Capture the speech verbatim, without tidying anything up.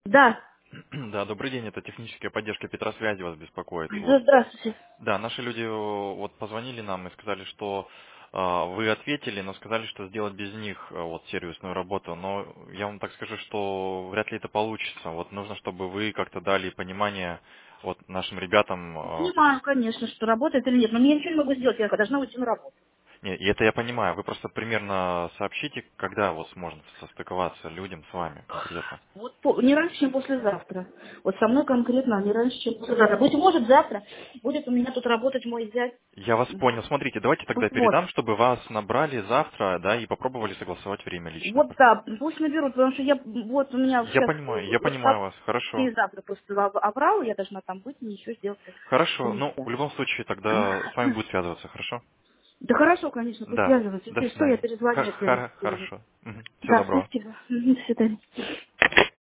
Да. Да, добрый день, это техническая поддержка Петросвязи вас беспокоит. Да, Вот. здравствуйте. Да, наши люди э, вот позвонили нам и сказали, что э, вы ответили, но сказали, что сделать без них э, вот сервисную работу. Но я вам так скажу, что вряд ли это получится. Вот нужно, чтобы вы как-то дали понимание вот нашим ребятам. э, Понимаю, конечно, что работает или нет, но я ничего не могу сделать, я должна уйти на работу. Не, и это я понимаю. Вы просто примерно сообщите, когда вот сможет состыковаться людям с вами конкретно. Вот по- не раньше, чем послезавтра. Вот со мной конкретно не раньше, чем послезавтра. Быть может, завтра будет у меня тут работать мой зять. Я вас понял. Смотрите, давайте тогда Вот. передам, чтобы вас набрали завтра, да, и попробовали согласовать время лично. Вот да, пусть наберут, потому что я вот у меня Я сейчас понимаю, я понимаю вас. Хорошо. завтра просто ав- аврал, я должна там быть, и ничего сделать Хорошо. Ну, в нельзя. любом случае, тогда с вами будет связываться, хорошо? Да хорошо, конечно, пусть Да. связываются. До Если что, я свидания. перезвоню, Х- если хор- сделают. Хорошо. Всего Да, доброго. спасибо. Мгм, до свидания.